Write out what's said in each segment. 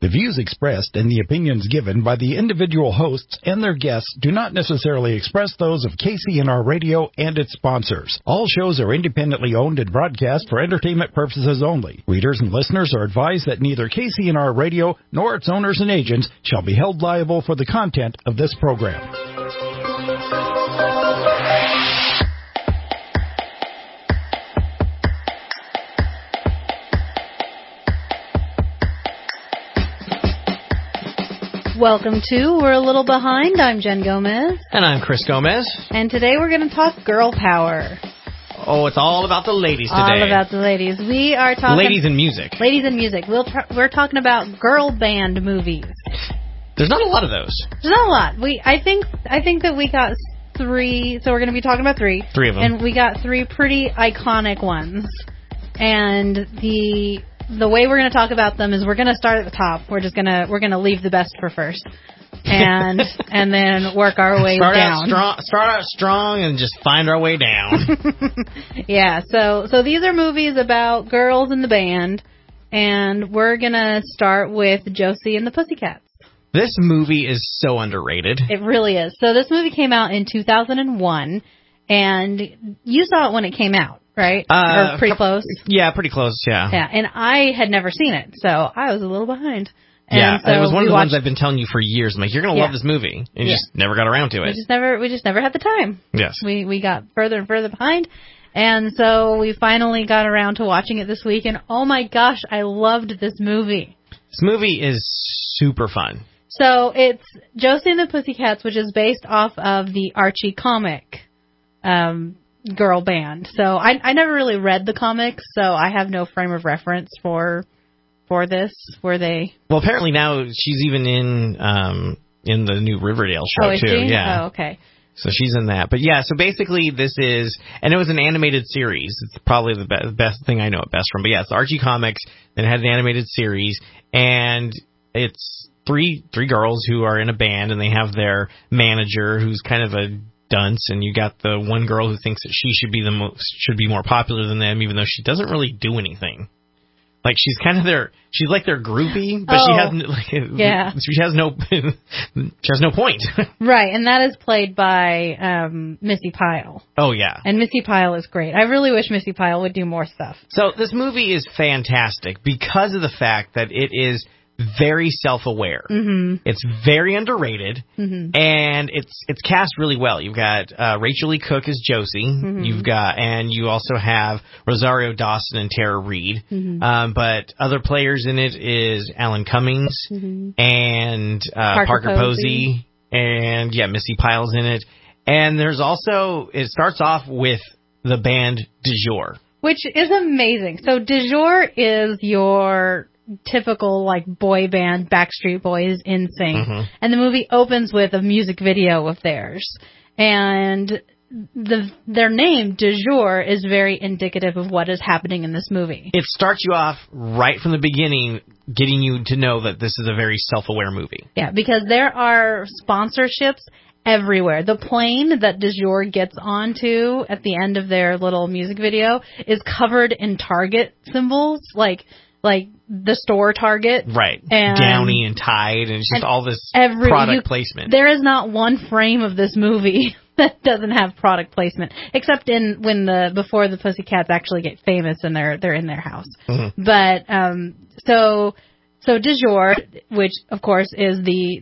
The views expressed and the opinions given by the individual hosts and their guests do not necessarily express those of KCNR Radio and its sponsors. All shows are independently owned and broadcast for entertainment purposes only. Readers and listeners are advised that neither KCNR Radio nor its owners and agents shall be held liable for the content of this program. Welcome to We're a Little Behind. I'm Jen Gomez. And I'm Chris Gomez. And today we're going to talk girl power. Oh, it's all about the ladies today. All about the ladies. We are talking... Ladies in music. Ladies in music. We're talking about girl band movies. There's not a lot of those. There's not a lot. I think that we got three, so we're going to be talking about three. Three of them. And we got three pretty iconic ones. And the way we're going to talk about them is we're going to start at the top. We're going to leave the best for first, and then work our way down. Start out strong and just find our way down. Yeah. So these are movies about girls in the band, and we're going to start with Josie and the Pussycats. This movie is so underrated. It really is. So this movie came out in 2001, and you saw it when it came out. Right? Or pretty close? Yeah, pretty close, yeah. Yeah, and I had never seen it, so I was a little behind. And yeah, so it was one of the ones I've been telling you for years. I'm like, you're going to love this movie. And you just never got around to it. We just never had the time. Yes. We got further and further behind, and so we finally got around to watching it this week, and oh my gosh, I loved this movie. This movie is super fun. So it's Josie and the Pussycats, which is based off of the Archie comic, girl band. So I never really read the comics, so I have no frame of reference for this. Were they? Well, apparently now she's even in the new Riverdale show is too. She? Yeah. Oh, okay. So she's in that. But yeah, so basically this is, and it was an animated series. It's probably the best thing I know it best from. But yeah, it's Archie Comics, and it had an animated series, and it's three girls who are in a band, and they have their manager who's kind of a dunce, and you got the one girl who thinks that she should be more popular than them, even though she doesn't really do anything. Like she's kind of she's like their groupie, but she has no point. Right, and that is played by Missy Pyle. Oh yeah, and Missy Pyle is great. I really wish Missy Pyle would do more stuff. So this movie is fantastic because of the fact that it is very self-aware. Mm-hmm. It's very underrated, and it's cast really well. You've got Rachel Lee Cook as Josie. Mm-hmm. You also have Rosario Dawson and Tara Reid. Mm-hmm. But other players in it is Alan Cummings and Parker Posey, and Missy Pyle's in it. And there's also, it starts off with the band Du Jour, which is amazing. So Du Jour is your typical like boy band, Backstreet Boys, NSYNC, and the movie opens with a music video of theirs, and their name Du Jour is very indicative of what is happening in this movie. It starts you off right from the beginning, getting you to know that this is a very self-aware movie. Yeah, because there are sponsorships everywhere. The plane that Du Jour gets onto at the end of their little music video is covered in Target symbols, like the store Target. Right. And Downy and Tide, and it's just all this product placement. There is not one frame of this movie that doesn't have product placement, except before the Pussycats actually get famous and they're in their house. Mm-hmm. But so Du Jour, which of course is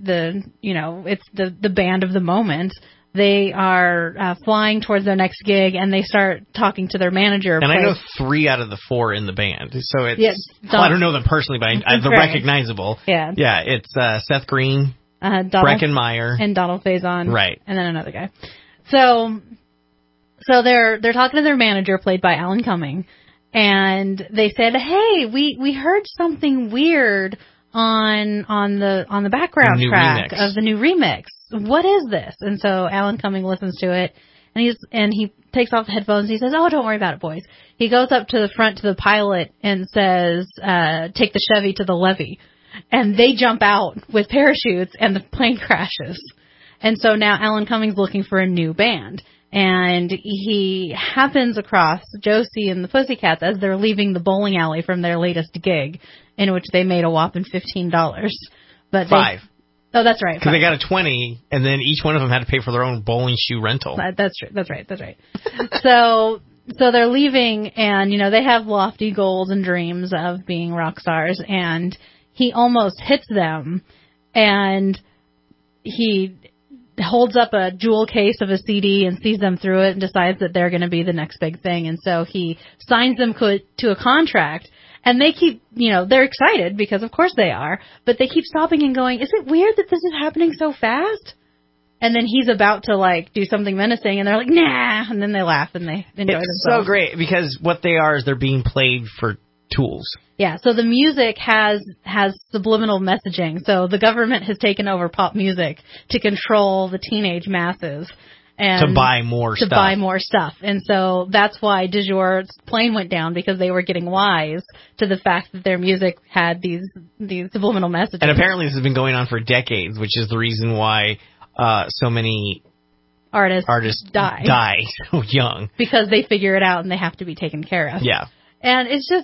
it's the band of the moment. They are flying towards their next gig, and they start talking to their manager. And I know 3 out of the 4 in the band, so it's. I don't know them personally, but they're recognizable. Yeah. Yeah, it's Seth Green, Breckin Meyer, and Donald Faison, right, and then another guy. So they're talking to their manager, played by Alan Cumming, and they said, "Hey, we heard something weird on the background track of the new remix. What is this?" And so Alan Cumming listens to it, and he takes off the headphones. He says, "Oh, don't worry about it, boys." He goes up to the front to the pilot and says, "Take the Chevy to the levee." And they jump out with parachutes, and the plane crashes. And so now Alan Cumming's looking for a new band. and he happens across Josie and the Pussycats as they're leaving the bowling alley from their latest gig, in which they made a whopping $15. But $5. Oh, that's right. Because they got a 20, and then each one of them had to pay for their own bowling shoe rental. That's true. That's right. So they're leaving, and, they have lofty goals and dreams of being rock stars, and he almost hits them, and he holds up a jewel case of a CD and sees them through it and decides that they're going to be the next big thing. And so he signs them to a contract. And they keep, they're excited because of course they are, but they keep stopping and going, is it weird that this is happening so fast? And then he's about to do something menacing and they're like, nah, and then they laugh and they enjoy themselves. It's so great because what they are is they're being played for tools. Yeah, so the music has subliminal messaging. So the government has taken over pop music to control the teenage masses. And to buy more stuff. And so that's why Du Jour's plane went down, because they were getting wise to the fact that their music had these subliminal messages. And apparently this has been going on for decades, which is the reason why so many artists die so young. Because they figure it out and they have to be taken care of. Yeah. And it's just,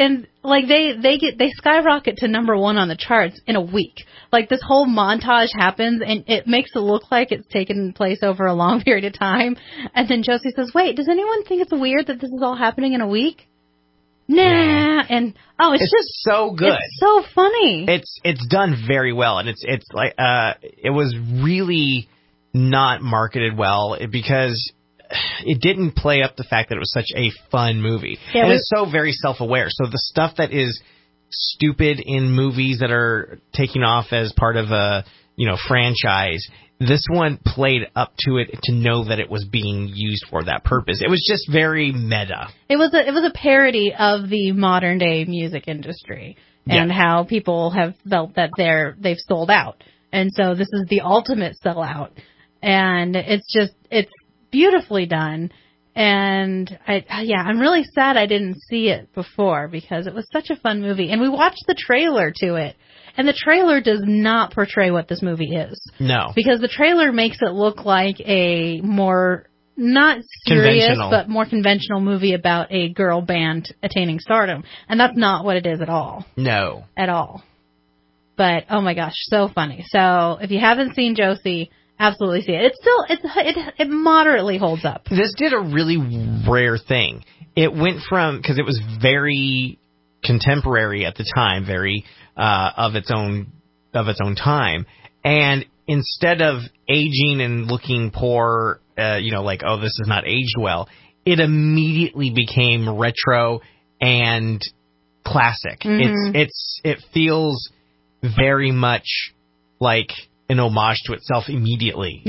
they skyrocket to number 1 on the charts in a week. This whole montage happens and it makes it look like it's taken place over a long period of time. And then Josie says, wait, does anyone think it's weird that this is all happening in a week? Nah. Yeah. And, it's just so good. It's so funny. It's done very well. And it's like, it was really not marketed well because it didn't play up the fact that it was such a fun movie. Yeah, and it's so very self-aware. So the stuff that is stupid in movies that are taking off as part of a, franchise, this one played up to it to know that it was being used for that purpose. It was just very meta. It was a parody of the modern day music industry and how people have felt that they've sold out. And so this is the ultimate sellout. And it's beautifully done, and I'm really sad I didn't see it before because it was such a fun movie, and we watched the trailer to it, and the trailer does not portray what this movie is. No. Because the trailer makes it look like a more, not serious, but more conventional movie about a girl band attaining stardom, and that's not what it is at all. No. At all. But, oh my gosh, so funny. So, if you haven't seen Josie, absolutely see it. It moderately holds up. This did a really rare thing. It went from, because it was very contemporary at the time, very of its own time, and instead of aging and looking poor, this is not aged well, it immediately became retro and classic. Mm-hmm. It feels very much like an homage to itself immediately.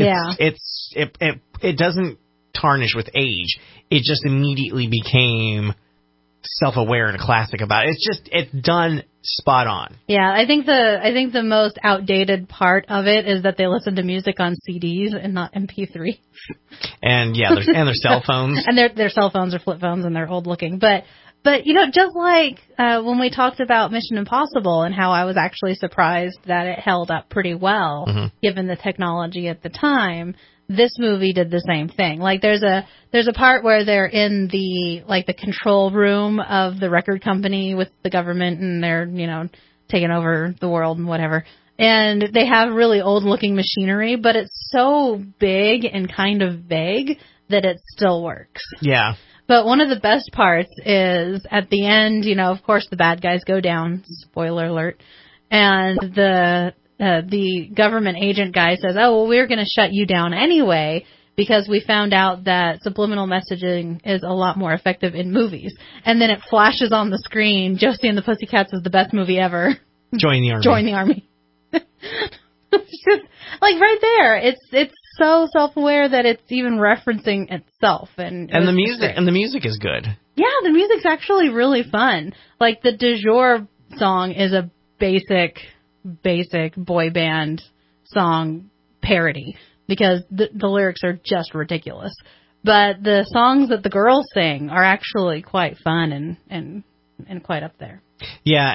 It doesn't tarnish with age. It just immediately became self-aware and a classic about it. It's done spot on. Yeah, I think the most outdated part of it is that they listen to music on CDs and not MP3. And their cell phones. And their cell phones are flip phones and they're old looking. But just like when we talked about Mission Impossible and how I was actually surprised that it held up pretty well, given the technology at the time, this movie did the same thing. There's a part where they're in the control room of the record company with the government and they're, taking over the world and whatever. And they have really old looking machinery, but it's so big and kind of vague that it still works. Yeah. But one of the best parts is at the end, of course the bad guys go down, spoiler alert, and the government agent guy says, oh, well, we're going to shut you down anyway because we found out that subliminal messaging is a lot more effective in movies. And then it flashes on the screen, Josie and the Pussycats is the best movie ever. Join the Army. Join the Army. It's just, right there, it's so self-aware that it's even referencing itself, and the music is good. Yeah, the music's actually really fun. The Du Jour song is a basic boy band song parody because the lyrics are just ridiculous. But the songs that the girls sing are actually quite fun and quite up there. Yeah,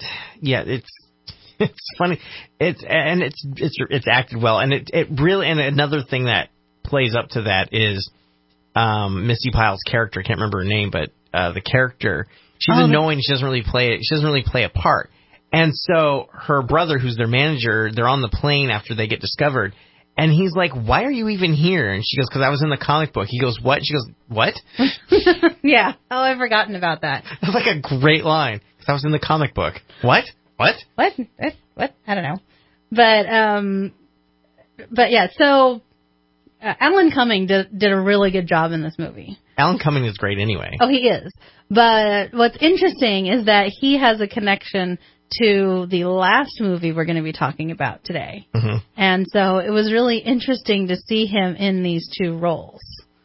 it's funny. It's acted well, and it really, and another thing that plays up to that is Misty Pyle's character. I can't remember her name, but the character, she's annoying. She doesn't really play a part. And so her brother, who's their manager, they're on the plane after they get discovered. And he's like, why are you even here? And she goes, because I was in the comic book. He goes, what? She goes, what? Yeah. Oh, I've forgotten about that. That's like a great line. Because I was in the comic book. What? What? What? What? I don't know. But yeah, so Alan Cumming did a really good job in this movie. Alan Cumming is great anyway. Oh, he is. But what's interesting is that he has a connection to the last movie we're going to be talking about today. Mm-hmm. And so it was really interesting to see him in these two roles.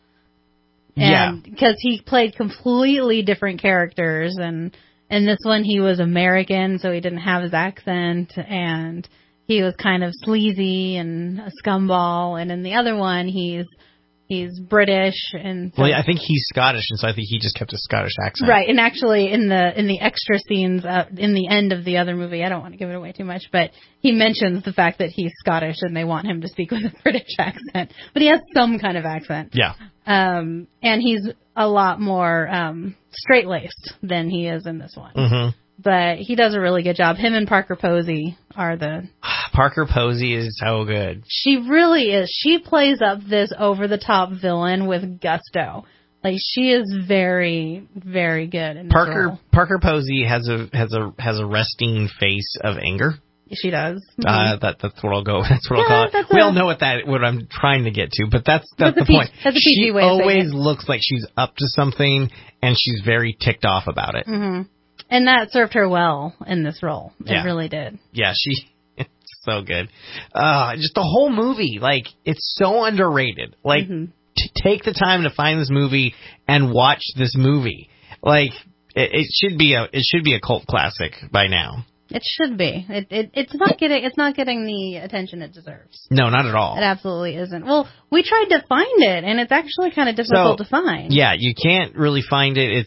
And because he played completely different characters, and in this one he was American, so he didn't have his accent, and he was kind of sleazy and a scumball, and in the other one he's British, and so, well, I think he's Scottish, and so I think he just kept a Scottish accent. Right, and actually in the extra scenes in the end of the other movie, I don't want to give it away too much, but he mentions the fact that he's Scottish and they want him to speak with a British accent, but he has some kind of accent. Yeah. And he's a lot more straight-laced than he is in this one. Mm-hmm. But he does a really good job. Him and Parker Posey are the... Parker Posey is so good. She really is. She plays up this over-the-top villain with gusto. Like, she is very, very good in this role. Parker Posey has a resting face of anger. She does. Mm-hmm. That's what I'll go. That's what I'll call it. We all know what I'm trying to get to, but that's the point. That's a PG way She of saying always it. looks like she's up to something, and she's very ticked off about it. Mm-hmm. And that served her well in this role. Yeah. It really did. Yeah, it's so good. Just the whole movie, like, it's so underrated. Like, take the time to find this movie and watch this movie. Like, it should be a cult classic by now. It should be. It's not getting the attention it deserves. No, not at all. It absolutely isn't. Well, we tried to find it, and it's actually kind of difficult to find. Yeah, you can't really find it.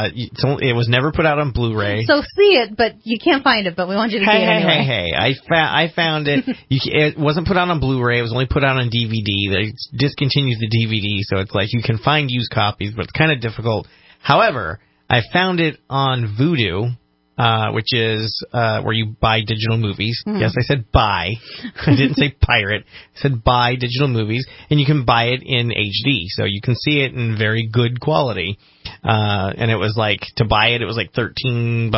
It was never put out on Blu-ray. So see it, but you can't find it. But we want you to see it anyway. Hey! I found it. It wasn't put out on Blu-ray. It was only put out on DVD. They discontinued the DVD, so it's like you can find used copies, but it's kind of difficult. However, I found it on Vudu. Which is where you buy digital movies. Mm-hmm. Yes, I said buy. I didn't say pirate. I said buy digital movies, and you can buy it in HD, so you can see it in very good quality. And it was like, to buy it, it was like $13.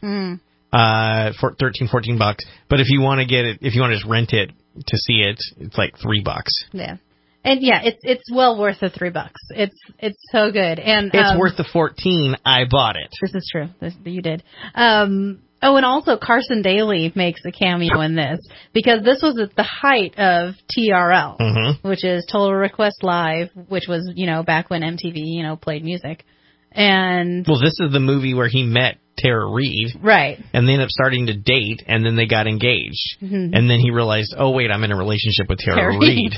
For $13-14. But if you want to get it, if you want to just rent it to see it, it's like $3. Yeah. And yeah, it's well worth the $3. It's so good, and it's worth the 14. I bought it. This is true. You did. And also Carson Daly makes a cameo in this, because this was at the height of TRL, which is Total Request Live, which was back when MTV played music. And well, this is the movie where he met Tara Reid. Right. And they ended up starting to date, and then they got engaged. Mm-hmm. And then he realized, oh, wait, I'm in a relationship with Tara Reid.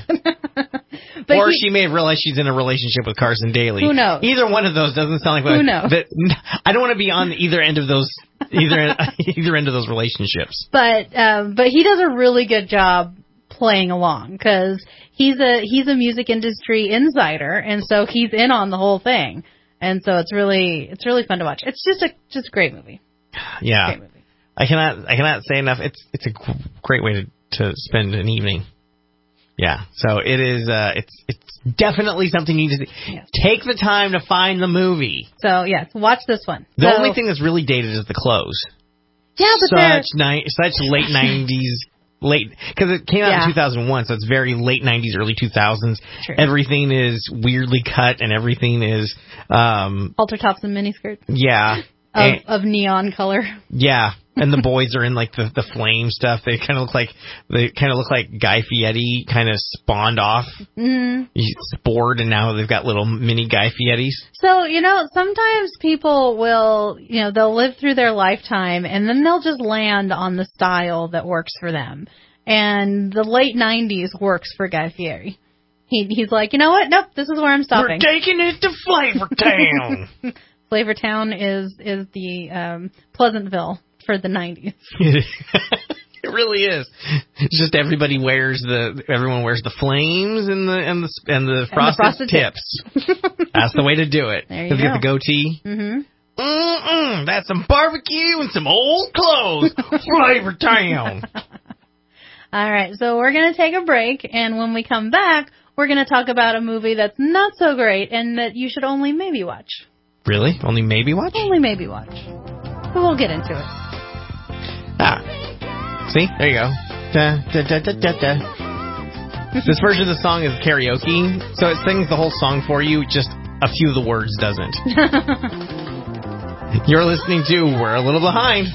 Or she may have realized she's in a relationship with Carson Daly. Who knows? Either one of those doesn't sound like... Who knows? I don't want to be on either end of those... either end of those relationships. But he does a really good job playing along, because he's a music industry insider, and so he's in on the whole thing. And so it's really fun to watch. It's just a great movie. Yeah. Great movie. I cannot say enough. It's a great way to spend an evening. Yeah. So it is. It's definitely something you need to see. Yes. Take the time to find the movie. So yes, watch this one. The only thing that's really dated is the clothes. Yeah, but such late 90s. Because it came out in 2001, so it's very late 90s, early 2000s. True. Everything is weirdly cut, and everything is... halter tops and miniskirts. Yeah. Of neon color. Yeah. And the boys are in like the flame stuff. They kind of look like Guy Fieri kind of spawned off. Mm-hmm. He's bored, and now they've got little mini Guy Fieris. So, sometimes people will, they'll live through their lifetime, and then they'll just land on the style that works for them. And the late 90s works for Guy Fieri. He's like, you know what? Nope, this is where I'm stopping. We're taking it to Flavortown. Flavortown is the Pleasantville for the 90s. It really is. It's just everyone wears the flames and the frosted tips. That's the way to do it. There you go. Get the goatee. Mm-hmm. That's some barbecue and some old clothes. Flavor Town. All right, so we're going to take a break, and when we come back, we're going to talk about a movie that's not so great and that you should only maybe watch. Really? Only maybe watch? Only maybe watch. But we'll get into it. See? There you go. Da, da, da, da, da, da. This version of the song is karaoke, so it sings the whole song for you, just a few of the words doesn't. You're listening to We're a Little Behind.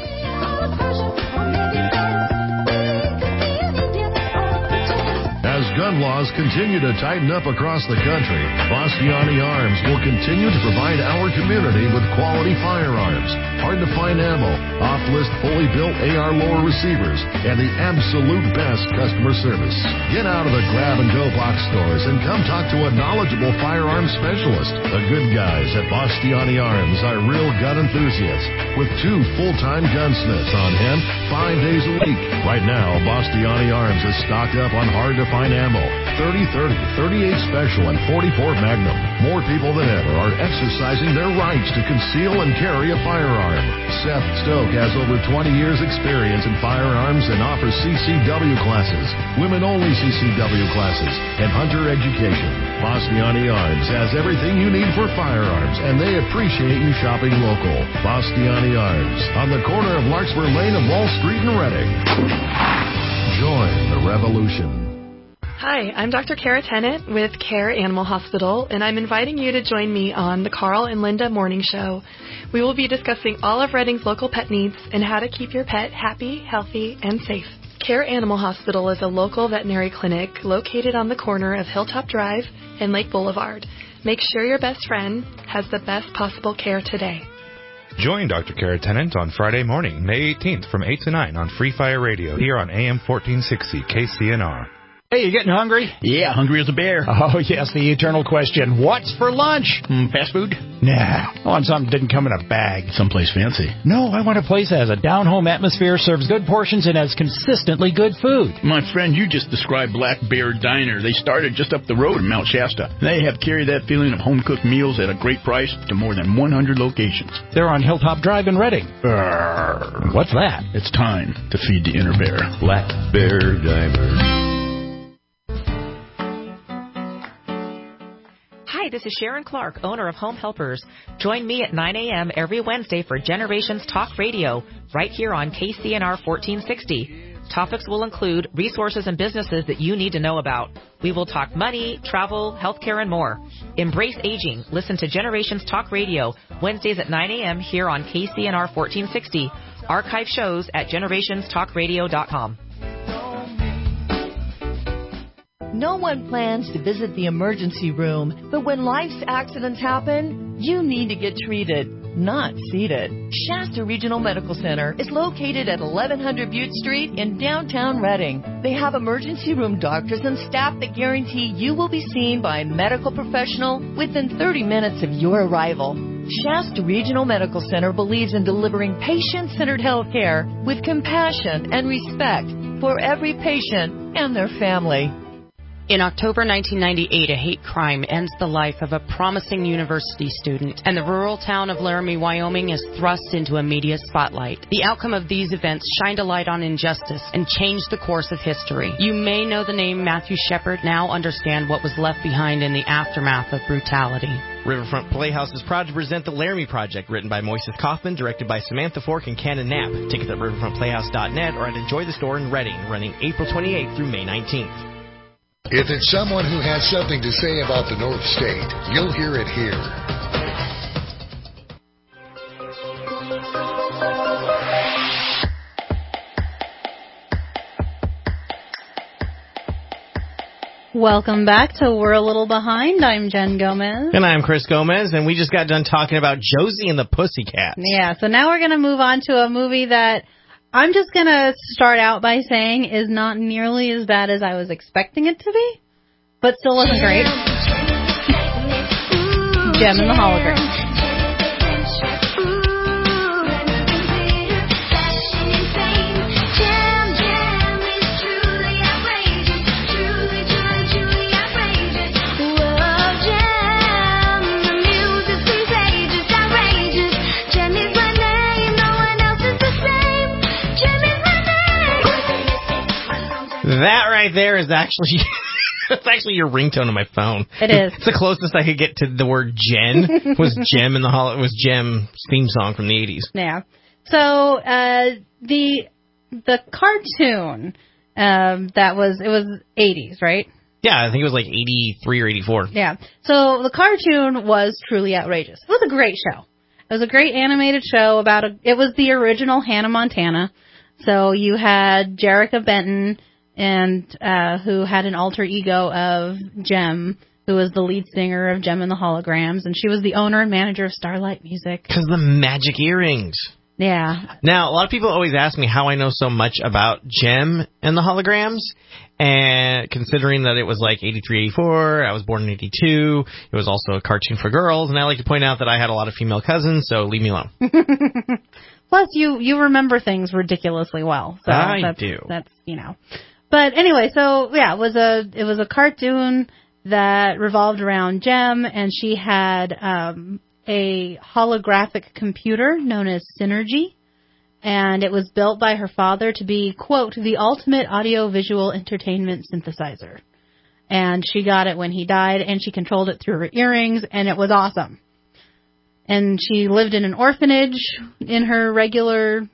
As gun laws continue to tighten up across the country, Bastiani Arms will continue to provide our community with quality firearms, hard-to-find ammo, off-list fully built AR lower receivers, and the absolute best customer service. Get out of the grab-and-go box stores and come talk to a knowledgeable firearms specialist. The good guys at Bastiani Arms are real gun enthusiasts with 2 full-time gunsmiths on hand 5 days a week. Right now, Bastiani Arms is stocked up on hard-to-find ammo, 30-30, 38 Special, and 44 Magnum. More people than ever are exercising their rights to conceal and carry a firearm. Seth Stoke has over 20 years experience in firearms and offers CCW classes, women-only CCW classes, and hunter education. Bastiani Arms has everything you need for firearms, and they appreciate you shopping local. Bastiani Arms, on the corner of Larkspur Lane and Wall Street in Reading. Join the revolution. Hi, I'm Dr. Kara Tennant with Care Animal Hospital, and I'm inviting you to join me on the Carl and Linda Morning Show. We will be discussing all of Reading's local pet needs and how to keep your pet happy, healthy, and safe. Care Animal Hospital is a local veterinary clinic located on the corner of Hilltop Drive and Lake Boulevard. Make sure your best friend has the best possible care today. Join Dr. Kara Tennant on Friday morning, May 18th from 8 to 9 on Free Fire Radio here on AM 1460 KCNR. Hey, you getting hungry? Yeah, hungry as a bear. Oh, yes, the eternal question. What's for lunch? Fast food? Nah, I want something that didn't come in a bag. Someplace fancy. No, I want a place that has a down-home atmosphere, serves good portions, and has consistently good food. My friend, you just described Black Bear Diner. They started just up the road in Mount Shasta. They have carried that feeling of home-cooked meals at a great price to more than 100 locations. They're on Hilltop Drive in Reading. What's that? It's time to feed the inner bear. Black Bear Diner. Hi, this is Sharon Clark, owner of Home Helpers. Join me at 9 a.m. every Wednesday for Generations Talk Radio, right here on KCNR 1460. Topics will include resources and businesses that you need to know about. We will talk money, travel, healthcare, and more. Embrace aging. Listen to Generations Talk Radio, Wednesdays at 9 a.m. here on KCNR 1460. Archive shows at generationstalkradio.com. No one plans to visit the emergency room, but when life's accidents happen, you need to get treated, not seated. Shasta Regional Medical Center is located at 1100 Butte Street in downtown Reading. They have emergency room doctors and staff that guarantee you will be seen by a medical professional within 30 minutes of your arrival. Shasta Regional Medical Center believes in delivering patient-centered health care with compassion and respect for every patient and their family. In October 1998, a hate crime ends the life of a promising university student, and the rural town of Laramie, Wyoming is thrust into a media spotlight. The outcome of these events shined a light on injustice and changed the course of history. You may know the name Matthew Shepard, now understand what was left behind in the aftermath of brutality. Riverfront Playhouse is proud to present the Laramie Project, written by Moises Kaufman, directed by Samantha Fork and Cannon Knapp. Tickets at riverfrontplayhouse.net or at Enjoy the Store in Reading, running April 28th through May 19th. If it's someone who has something to say about the North State, you'll hear it here. Welcome back to We're a Little Behind. I'm Jen Gomez. And I'm Chris Gomez, and we just got done talking about Josie and the Pussycats. Yeah, so now we're going to move on to a movie that I'm just going to start out by saying is not nearly as bad as I was expecting it to be, but still wasn't great. Gem and the Hologram. That right there is actually... That's actually your ringtone on my phone. It is. It's the closest I could get to the word Jen. Was Gem's theme song from the 80s. Yeah. So the cartoon it was 80s, right? Yeah, I think it was like 83 or 84. Yeah. So the cartoon was truly outrageous. It was a great show. It was a great animated show it was the original Hannah Montana. So you had Jerrica Benton, and who had an alter ego of Jem, who was the lead singer of Jem and the Holograms, and she was the owner and manager of Starlight Music. Because the magic earrings. Yeah. Now, a lot of people always ask me how I know so much about Jem and the Holograms, and considering that it was like 83, 84, I was born in 82, it was also a cartoon for girls, and I like to point out that I had a lot of female cousins, so leave me alone. Plus, you remember things ridiculously well. So I do. That's, But anyway, so yeah, it was a cartoon that revolved around Jem, and she had a holographic computer known as Synergy, and it was built by her father to be, quote, the ultimate audio-visual entertainment synthesizer. And she got it when he died, and she controlled it through her earrings, and it was awesome. And she lived in an orphanage in her regular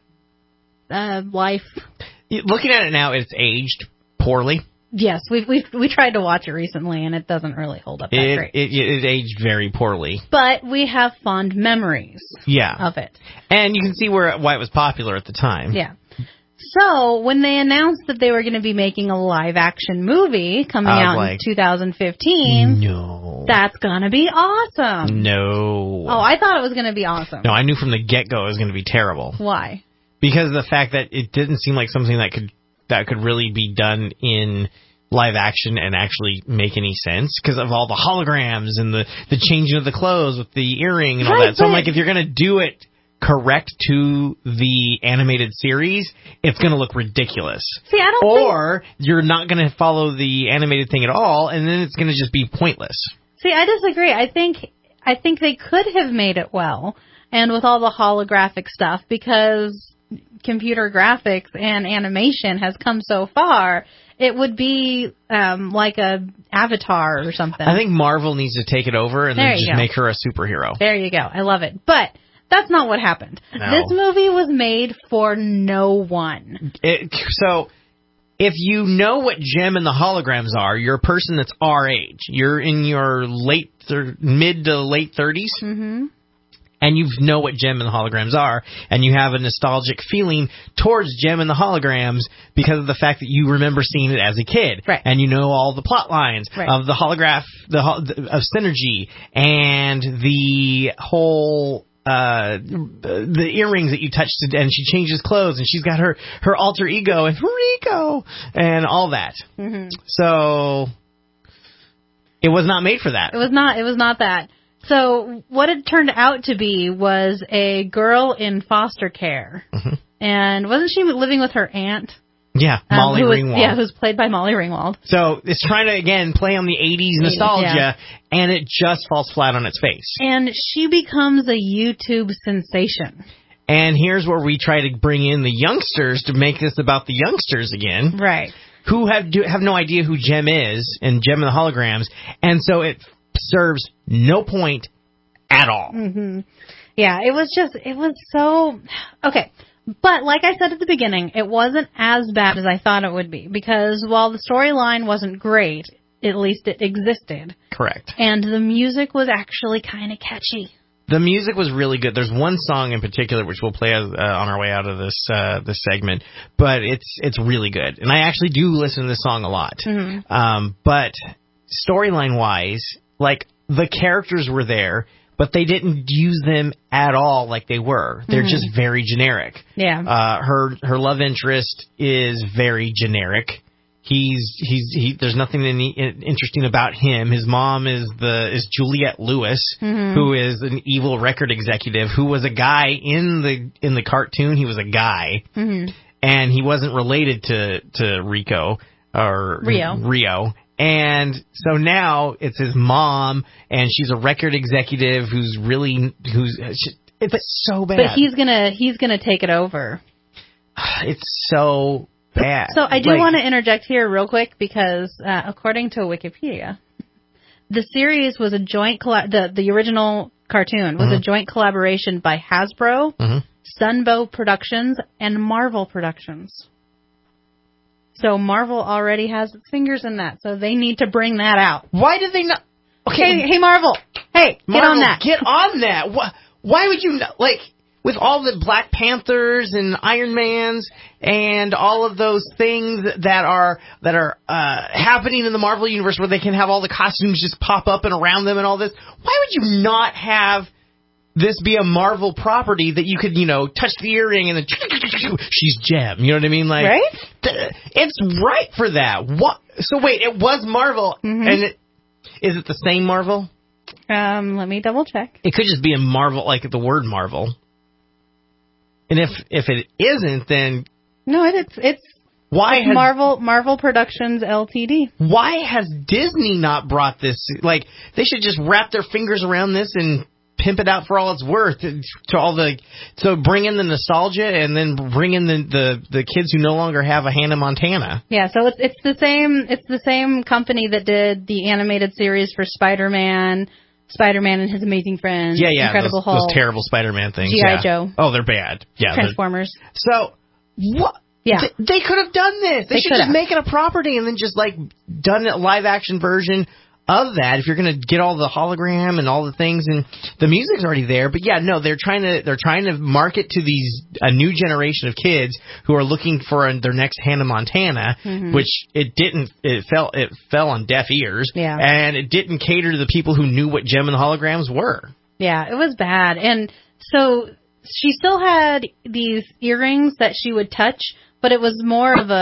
life. Looking at it now, it's aged poorly. Yes, we tried to watch it recently, and it doesn't really hold up that great. It aged very poorly. But we have fond memories of it. And you can see why it was popular at the time. Yeah. So, when they announced that they were going to be making a live-action movie coming out in 2015, no, that's going to be awesome. No. Oh, I thought it was going to be awesome. No, I knew from the get-go it was going to be terrible. Why? Because of the fact that it didn't seem like something that could really be done in live action and actually make any sense because of all the holograms and the changing of the clothes with the earring and all that. So I'm like, if you're going to do it correct to the animated series, it's going to look ridiculous. See, I don't Or you're not going to follow the animated thing at all, and then it's going to just be pointless. See, I disagree. I think they could have made it well, and with all the holographic stuff, because computer graphics and animation has come so far, it would be like a Avatar or something. I think Marvel needs to take it over and then just make her a superhero. There you go. I love it. But that's not what happened. No. This movie was made for no one. So, if you know what Jem and the Holograms are, you're a person that's our age. You're in your mid to late 30s. Mm-hmm. And you know what Jem and the Holograms are, and you have a nostalgic feeling towards Jem and the Holograms because of the fact that you remember seeing it as a kid. Right. And you know all the plot lines of the holograph, of Synergy, and the whole... the earrings that you touched, and she changes clothes, and she's got her alter ego and Rico and all that. Mm-hmm. So it was not made for that. It was not that. So what it turned out to be was a girl in foster care, mm-hmm. and wasn't she living with her aunt? Yeah, Molly Ringwald. Yeah, who's played by Molly Ringwald. So it's trying to, again, play on the 80s nostalgia, and it just falls flat on its face. And she becomes a YouTube sensation. And here's where we try to bring in the youngsters to make this about the youngsters again. Right. Who have no idea who Jem is, and Jem and the Holograms, and so it serves no point at all. Mm-hmm. Yeah, it was so... Okay. But like I said at the beginning, it wasn't as bad as I thought it would be, because while the storyline wasn't great, at least it existed. Correct. And the music was actually kind of catchy. The music was really good. There's one song in particular which we'll play on our way out of this segment, but it's really good. And I actually do listen to this song a lot. Mm-hmm. But storyline wise, like, the characters were there, but they didn't use them at all like they were. They're mm-hmm. just very generic. Yeah. Her love interest is very generic. There's nothing interesting about him. His mom is Juliette Lewis, mm-hmm. who is an evil record executive who was a guy in the cartoon. He was a guy, mm-hmm. and he wasn't related to Rico or Rio. And so now it's his mom, and she's a record executive it's so bad. But he's gonna take it over. It's so bad. So I do want to interject here real quick because according to Wikipedia, the series was a joint the original cartoon was a joint collaboration by Hasbro, Sunbow Productions, and Marvel Productions. So Marvel already has its fingers in that, so they need to bring that out. Why did they not? Okay, hey Marvel, get on that. Get on that. Why would you not, with all the Black Panthers and Iron Mans and all of those things that are happening in the Marvel universe where they can have all the costumes just pop up and around them and all this? Why would you not have this be a Marvel property that you could, touch the earring and then she's Jem? You know what I mean? Right? It's right for that. What? So wait, it was Marvel, and is it the same Marvel? Let me double check. It could just be a Marvel, like the word Marvel. And if it isn't, then no, it's Marvel Productions Ltd. Why has Disney not brought this? They should just wrap their fingers around this and pimp it out for all it's worth so bring in the nostalgia and then bring in the kids who no longer have a Hannah Montana. Yeah, so it's the same company that did the animated series for Spider-Man and His Amazing Friends. Yeah, Incredible Hulk, those terrible Spider-Man things. G.I. Joe. Oh, they're bad. Yeah, Transformers. So what? Yeah, they could have done this. They should just make it a property and then just done a live action version of that. If you're going to get all the hologram and all the things, and the music's already there. But yeah, no, they're trying to market to a new generation of kids who are looking for their next Hannah Montana, which it didn't. It fell on deaf ears. Yeah, and it didn't cater to the people who knew what Jem and the Holograms were. Yeah, it was bad. And so she still had these earrings that she would touch, but it was more of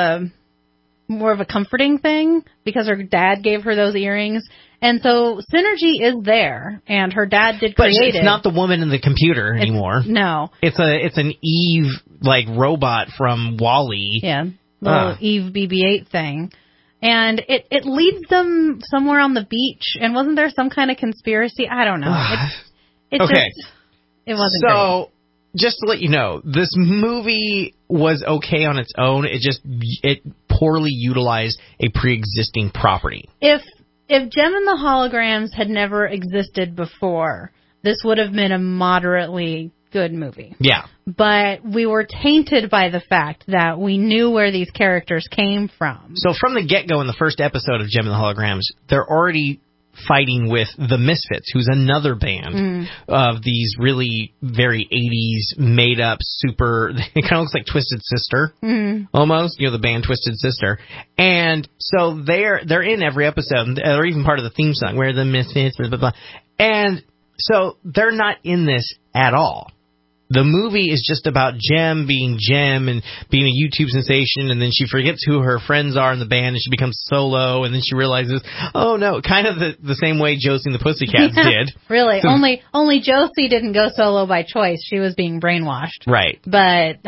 a comforting thing because her dad gave her those earrings. And so synergy is there, and her dad did create it. But it's not the woman in the computer anymore. No. It's an Eve robot from WALL-E. Yeah. Little Eve BB-8 thing. And it leads them somewhere on the beach, and wasn't there some kind of conspiracy? I don't know. It wasn't great. So, just to let you know, this movie was okay on its own. It poorly utilized a pre-existing property. If Jem and the Holograms had never existed before, this would have been a moderately good movie. Yeah. But we were tainted by the fact that we knew where these characters came from. So from the get-go in the first episode of Jem and the Holograms, they're already fighting with the Misfits, who's another band of these really very 80s made-up super... It kind of looks like Twisted Sister, almost. The band Twisted Sister. And so they're in every episode. They're even part of the theme song, where the Misfits, blah, blah, blah. And so they're not in this at all. The movie is just about Jem being Jem and being a YouTube sensation, and then she forgets who her friends are in the band, and she becomes solo, and then she realizes, oh no, kind of the same way Josie and the Pussycats did. Really, only Josie didn't go solo by choice. She was being brainwashed. Right. But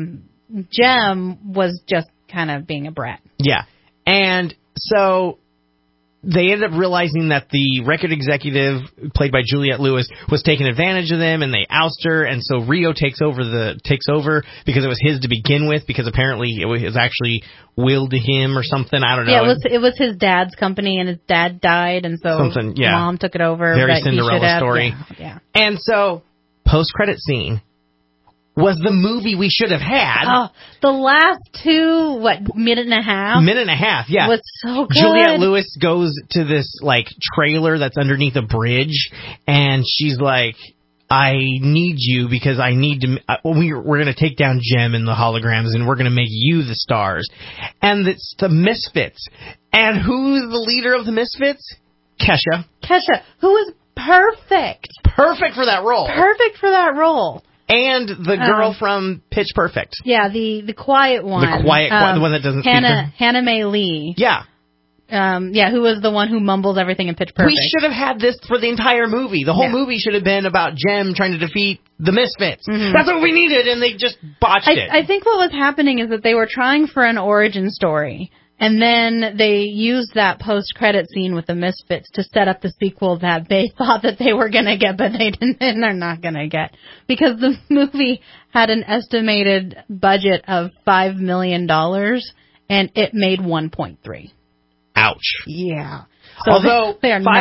Jem was just kind of being a brat. Yeah. And so they ended up realizing that the record executive, played by Juliette Lewis, was taking advantage of them, and they oust her, and so Rio takes over because it was his to begin with, because apparently it was actually willed to him or something. I don't know. Yeah, it was his dad's company, and his dad died, and so Mom took it over. Very Cinderella story. Yeah. And so, post-credit scene was the movie we should have had. Oh, the last minute and a half? Minute and a half, yeah. Was so good. Juliette Lewis goes to this, trailer that's underneath a bridge, and she's like, I need you because I need to... we're going to take down Jem and the Holograms, and we're going to make you the stars. And it's the Misfits. And who's the leader of the Misfits? Kesha. Kesha, who is perfect. Perfect for that role. And the girl from Pitch Perfect. Yeah, the quiet one. The one that doesn't speak. Hannah Mae Lee. Yeah. Who was the one who mumbles everything in Pitch Perfect. We should have had this for the entire movie. The whole movie should have been about Jem trying to defeat the Misfits. Mm-hmm. That's what we needed, and they just botched it. I think what was happening is that they were trying for an origin story. And then they used that post-credit scene with the Misfits to set up the sequel that they thought that they were going to get, but they didn't, and they're not going to get. Because the movie had an estimated budget of $5 million, and it made 1.3. Ouch. Yeah. So Although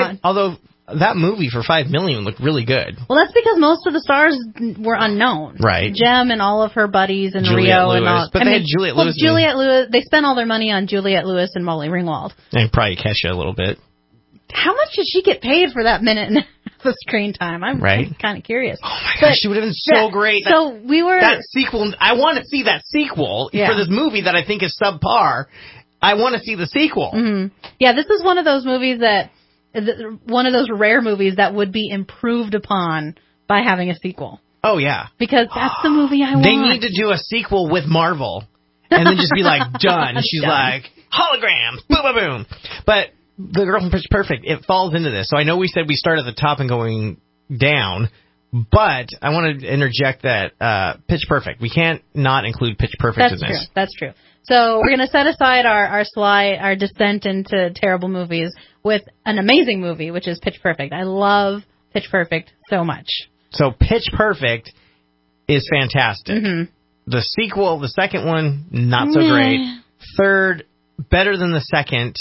that movie for $5 million looked really good. Well, that's because most of the stars were unknown. Right. Jem and all of her buddies and Juliette Rio Lewis. and all. But they had Juliette Lewis. Juliette Lewis. They spent all their money on Juliette Lewis and Molly Ringwald. And probably Kesha a little bit. How much did she get paid for that minute and a half of screen time? I'm kind of curious. Oh my gosh, she would have been so great. That sequel. I want to see that sequel for this movie that I think is subpar. I want to see the sequel. Mm-hmm. Yeah, this is one of those movies one of those rare movies that would be improved upon by having a sequel. Oh, yeah. Because that's the movie I want. They need to do a sequel with Marvel and then just be like, done. And she's like, holograms, boom, boom, boom. But the girl from Pitch Perfect, it falls into this. So I know we said we start at the top and going down, but I want to interject that Pitch Perfect. We can't not include Pitch Perfect in this. That's true. So we're going to set aside our descent into terrible movies with an amazing movie, which is Pitch Perfect. I love Pitch Perfect so much. So Pitch Perfect is fantastic. Mm-hmm. The sequel, the second one, not so great. Third, better than the second,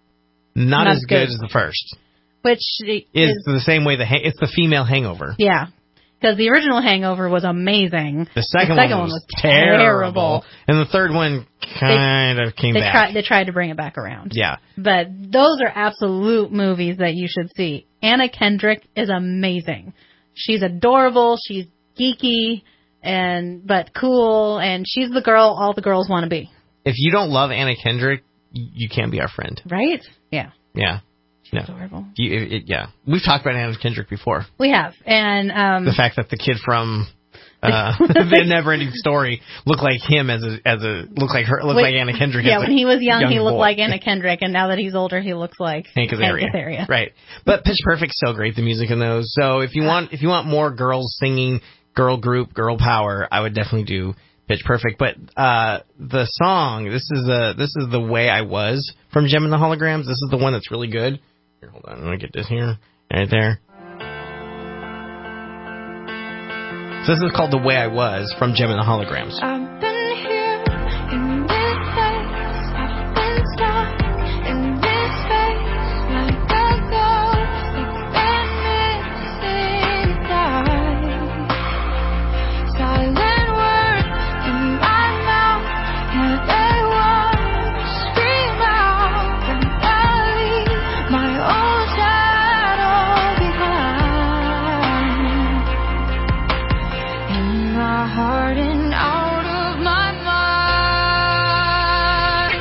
not as good as the first. Which is the same way it's the female Hangover. Yeah. Because the original Hangover was amazing. The second one was terrible. And the third one kind of came back. They tried to bring it back around. Yeah. But those are absolute movies that you should see. Anna Kendrick is amazing. She's adorable. She's geeky, but cool. And she's the girl all the girls want to be. If you don't love Anna Kendrick, you can't be our friend. Right? Yeah. Yeah. She's adorable. Yeah. We've talked about Anna Kendrick before. We have. And the fact that the kid from the Neverending Story looked like him like Anna Kendrick. Yeah, when he was young he looked boy. like Anna Kendrick, and now that he's older, he looks like Hank Azaria. Right. But Pitch Perfect's so great, the music in those. So if you want more girls singing, girl group, girl power, I would definitely do Pitch Perfect. But the song, this is the Way I Was from Jem and the Holograms. This is the one that's really good. Here, hold on, I'm gonna get this here, right there. So this is called The Way I Was from Jem and the Holograms. I've been here in this place, I've been stuck in this space, like a ghost that's been missing light. Silent words in my mouth, yeah, they want to scream out, and I leave my own shadow behind. In my heart and out of my mind.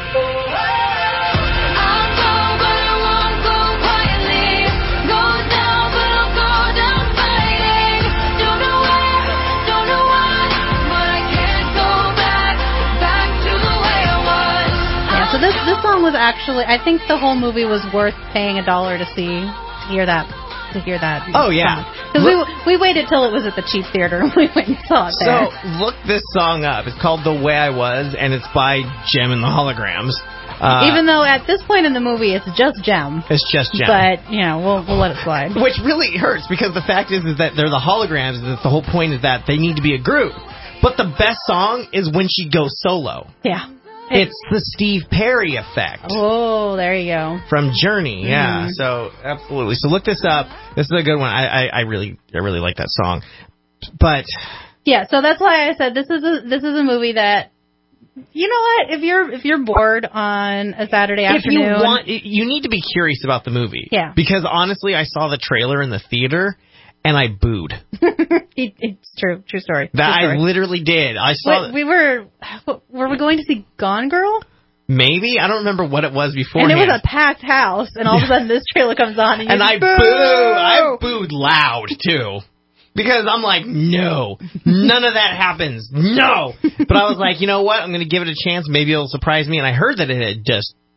I'll go, but I won't go quietly. Go down, but I'll go down fighting. Don't know where, don't know what, but I can't go back to the way I was. Yeah, so this song was actually, I think the whole movie was worth paying $1 to hear that. Oh, yeah. Because we waited till it was at the cheap theater and we went and saw it there. So look this song up. It's called The Way I Was, and it's by Jem and the Holograms. Even though at this point in the movie it's just Jem. It's just Jem. But, we'll let it slide. Which really hurts, because the fact is that they're the holograms, and the whole point is that they need to be a group. But the best song is when she goes solo. Yeah. It's the Steve Perry effect. Oh, there you go. From Journey, yeah. So, absolutely. So look this up. This is a good one. I really like that song. But yeah, so that's why I said this is a movie that, you know what, if you're bored on a Saturday afternoon, you need to be curious about the movie. Yeah. Because honestly, I saw the trailer in the theater and I booed. It's true story. I literally did. I saw. Were we going to see Gone Girl? Maybe. I don't remember what it was before. And it was a packed house, and all of a sudden this trailer comes on, and I booed loud too. Because I'm like, no, none of that happens. No. But I was like, you know what? I'm going to give it a chance. Maybe it'll surprise me. And I heard that it had just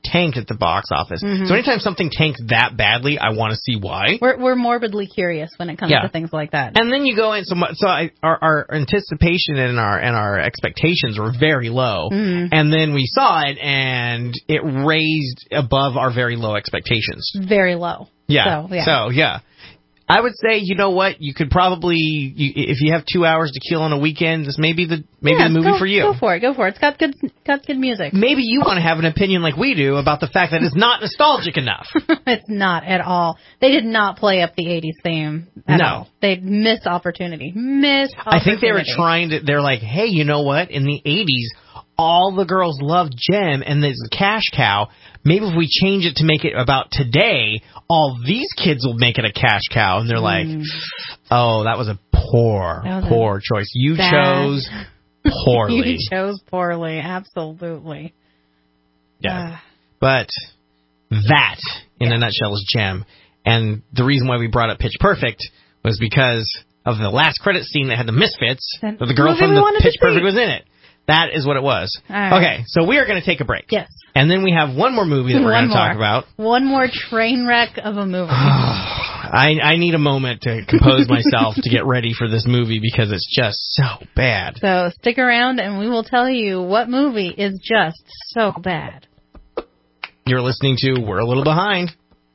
tanked at the box office. Mhm. So anytime something tanks that badly, I want to see why. We're morbidly curious when it comes to things like that. And then you go in, our anticipation and our expectations were very low. Mhm. And then we saw it, and it raised above our very low expectations. Very low. Yeah. So, yeah. I would say, you know what, you could probably, if you have 2 hours to kill on a weekend, this may be the movie for you. Go for it. It's got good music. Maybe you want to have an opinion like we do about the fact that it's not nostalgic enough. It's not at all. They did not play up the 80s theme at all. They missed opportunity. I think they were they're like, hey, you know what, in the 80s, all the girls loved Jem, and there's a cash cow. Maybe if we change it to make it about today, all these kids will make it a cash cow. And they're like, oh, that was a poor choice. You chose poorly. You chose poorly, absolutely. Yeah. But that, in a nutshell, is Jem. And the reason why we brought up Pitch Perfect was because of the last credit scene that had the Misfits, but the girl from the Pitch Perfect was in it. That is what it was. Right. Okay, so we are going to take a break. Yes. And then we have one more movie that we're going to talk about. One more train wreck of a movie. I need a moment to compose myself to get ready for this movie because it's just so bad. So stick around and we will tell you what movie is just so bad. You're listening to We're a Little Behind.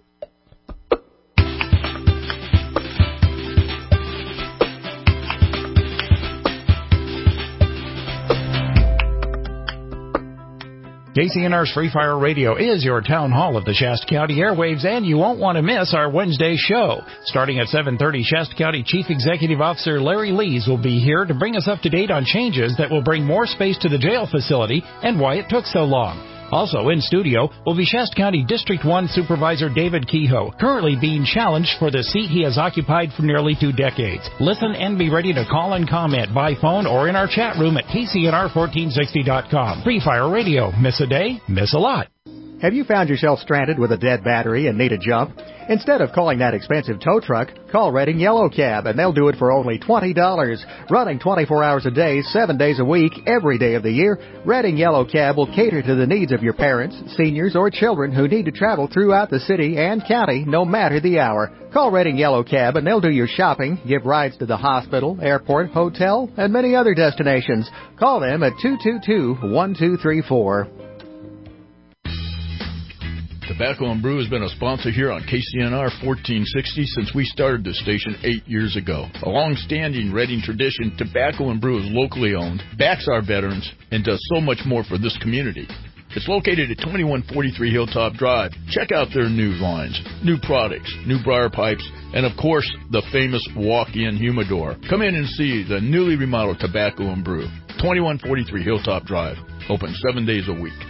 KCNR's Free Fire Radio is your town hall of the Shasta County airwaves, and you won't want to miss our Wednesday show. Starting at 7:30, Shasta County Chief Executive Officer Larry Lees will be here to bring us up to date on changes that will bring more space to the jail facility and why it took so long. Also in studio will be Shasta County District 1 Supervisor David Kehoe, currently being challenged for the seat he has occupied for nearly 2 decades. Listen and be ready to call and comment by phone or in our chat room at KCNR1460.com. Free Fire Radio. Miss a day, miss a lot. Have you found yourself stranded with a dead battery and need a jump? Instead of calling that expensive tow truck, call Redding Yellow Cab, and they'll do it for only $20. Running 24 hours a day, 7 days a week, every day of the year, Redding Yellow Cab will cater to the needs of your parents, seniors, or children who need to travel throughout the city and county, no matter the hour. Call Redding Yellow Cab, and they'll do your shopping, give rides to the hospital, airport, hotel, and many other destinations. Call them at 222-1234. Tobacco and Brew has been a sponsor here on KCNR 1460 since we started this station 8 years ago. A long-standing Redding tradition, Tobacco and Brew is locally owned, backs our veterans, and does so much more for this community. It's located at 2143 Hilltop Drive. Check out their new lines, new products, new briar pipes, and of course, the famous walk-in humidor. Come in and see the newly remodeled Tobacco and Brew. 2143 Hilltop Drive. Open 7 days a week.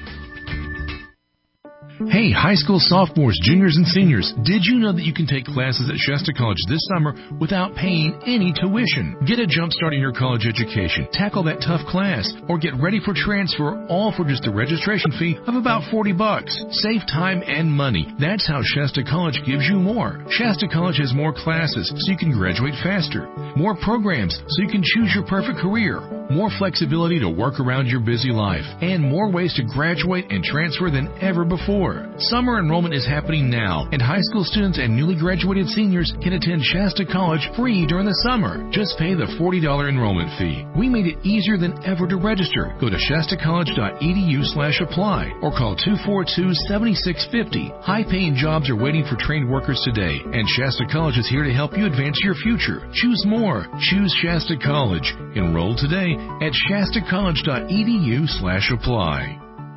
Hey, high school sophomores, juniors, and seniors, did you know that you can take classes at Shasta College this summer without paying any tuition? Get a jump start in your college education, tackle that tough class, or get ready for transfer, all for just a registration fee of about $40. Save time and money. That's how Shasta College gives you more. Shasta College has more classes so you can graduate faster, more programs so you can choose your perfect career, more flexibility to work around your busy life, and more ways to graduate and transfer than ever before. Summer enrollment is happening now, and high school students and newly graduated seniors can attend Shasta College free during the summer. Just pay the $40 enrollment fee. We made it easier than ever to register. Go to shastacollege.edu/apply or call 242-7650. High-paying jobs are waiting for trained workers today, and Shasta College is here to help you advance your future. Choose more. Choose Shasta College. Enroll today at shastacollege.edu/apply.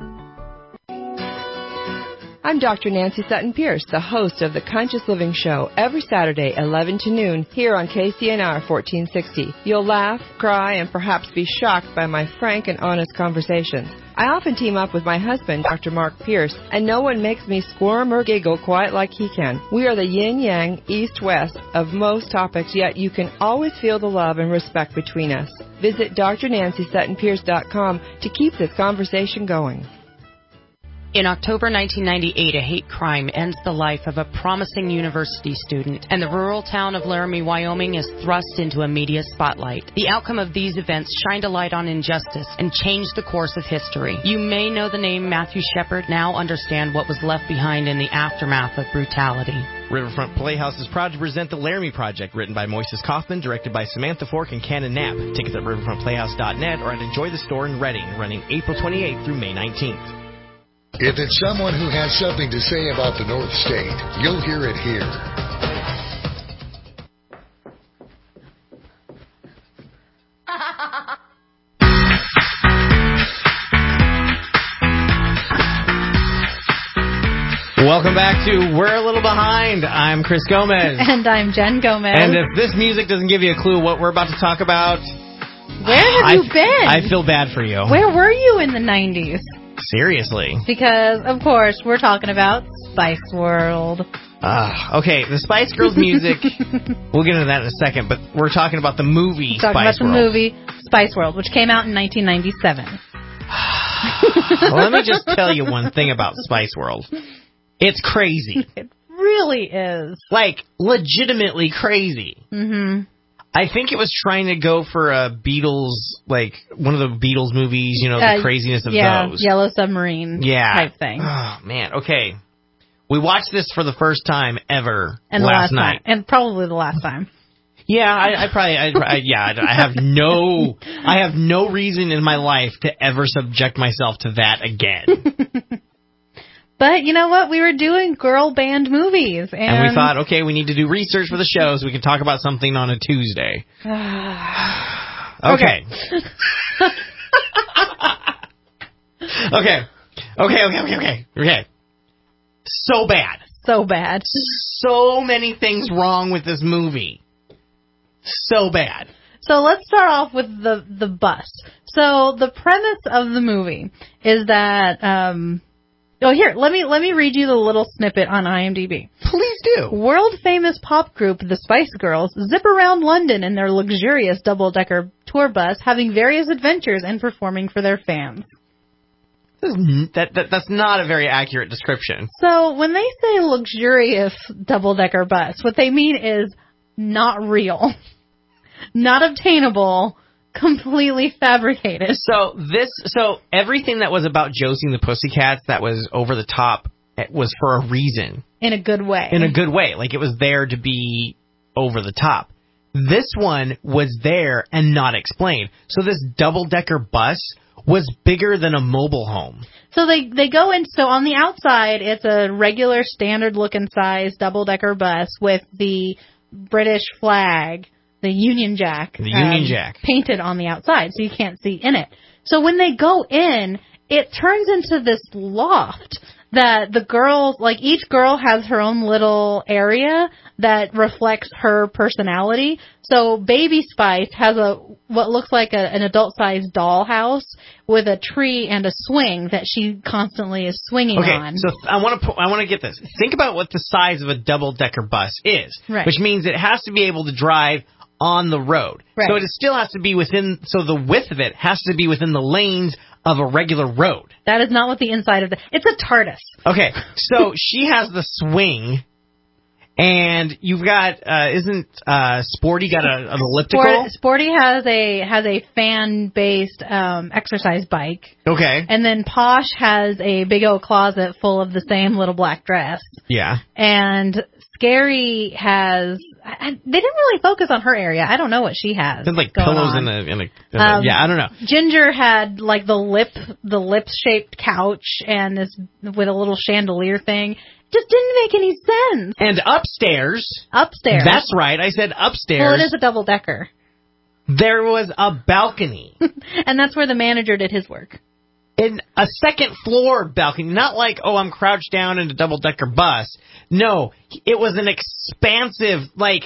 I'm Dr. Nancy Sutton Pierce, the host of the Conscious Living Show, every Saturday, 11 to noon, here on KCNR 1460. You'll laugh, cry, and perhaps be shocked by my frank and honest conversations. I often team up with my husband, Dr. Mark Pierce, and no one makes me squirm or giggle quite like he can. We are the yin-yang, east-west of most topics, yet you can always feel the love and respect between us. Visit drnancysuttonpierce.com to keep this conversation going. In October 1998, a hate crime ends the life of a promising university student, and the rural town of Laramie, Wyoming is thrust into a media spotlight. The outcome of these events shined a light on injustice and changed the course of history. You may know the name Matthew Shepard, now understand what was left behind in the aftermath of brutality. Riverfront Playhouse is proud to present the Laramie Project, written by Moises Kaufman, directed by Samantha Fork and Cannon Knapp. Tickets at riverfrontplayhouse.net or at Enjoy the Store in Reading, running April 28th through May 19th. If it's someone who has something to say about the North State, you'll hear it here. Welcome back to We're a Little Behind. I'm Chris Gomez. And I'm Jen Gomez. And if this music doesn't give you a clue what we're about to talk about, where have you been? I feel bad for you. Where were you in the 90s? Seriously. Because, of course, we're talking about Spice World. Okay, the Spice Girls music, we'll get into that in a second, but we're talking about the movie Spice World. Talking about the movie Spice World, which came out in 1997. Well, let me just tell you one thing about Spice World. It's crazy. It really is. Like, legitimately crazy. Mm-hmm. I think it was trying to go for a Beatles, like, one of the Beatles movies, you know, the craziness of those. Yellow Submarine type thing. Oh, man. Okay. We watched this for the first time ever last night. And probably the last time. Yeah, I have no reason in my life to ever subject myself to that again. But you know what? We were doing girl band movies. And we thought, okay, we need to do research for the show so we can talk about something on a Tuesday. Okay. Okay. So bad. So bad. So many things wrong with this movie. So bad. So let's start off with the bus. So the premise of the movie is that... let me read you the little snippet on IMDb. Please do. World-famous pop group The Spice Girls zip around London in their luxurious double-decker tour bus, having various adventures and performing for their fans. That's not a very accurate description. So when they say luxurious double-decker bus, what they mean is not real, not obtainable, completely fabricated. So everything that was about Josie and the Pussycats that was over the top, it was for a reason. In a good way. In a good way. Like, it was there to be over the top. This one was there and not explained. So this double-decker bus was bigger than a mobile home. So they go in, so on the outside, it's a regular standard-looking size double-decker bus with the British flag, the Union Jack. The Union Jack. Painted on the outside, so you can't see in it. So when they go in, it turns into this loft that the girls, like each girl has her own little area that reflects her personality. So Baby Spice has what looks like an adult-sized dollhouse with a tree and a swing that she constantly is swinging on. So I want to get this. Think about what the size of a double-decker bus is, right. Which means it has to be able to drive on the road. Right. So it still has to be within, so the width of it has to be within the lanes of a regular road. That is not what the inside of it's a TARDIS. Okay, so she has the swing, and you've got, isn't Sporty got an elliptical? Sporty has a fan-based exercise bike. Okay. And then Posh has a big old closet full of the same little black dress. Yeah. And Scary has... they didn't really focus on her area. I don't know what she has. There's like pillows in a yeah, I don't know. Ginger had like the lip-shaped couch and this with a little chandelier thing. Just didn't make any sense. And upstairs. That's right. I said upstairs. Well, it is a double-decker. There was a balcony. And that's where the manager did his work. In a second floor balcony, not like, oh, I'm crouched down in a double-decker bus. No, it was an expansive, like,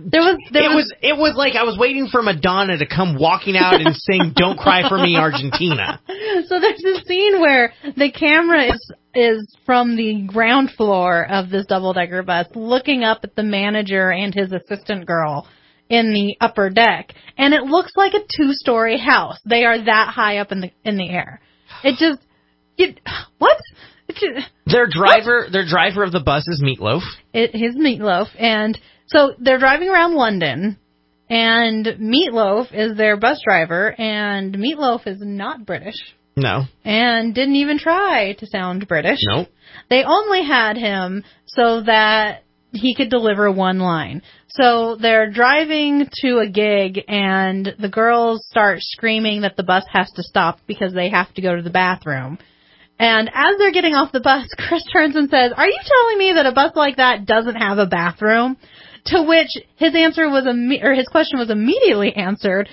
it was like I was waiting for Madonna to come walking out and sing "Don't Cry for Me, Argentina." So there's this scene where the camera is from the ground floor of this double-decker bus, looking up at the manager and his assistant girl in the upper deck, and it looks like a 2-story house. They are that high up in the air. It just, what? It's Their driver of the bus is Meatloaf. His Meatloaf. And so they're driving around London, and Meatloaf is their bus driver, and Meatloaf is not British. No. And didn't even try to sound British. Nope. They only had him so that he could deliver one line. So they're driving to a gig, and the girls start screaming that the bus has to stop because they have to go to the bathroom. And as they're getting off the bus, Chris turns and says, "Are you telling me that a bus like that doesn't have a bathroom?" To which his answer was his question was immediately answered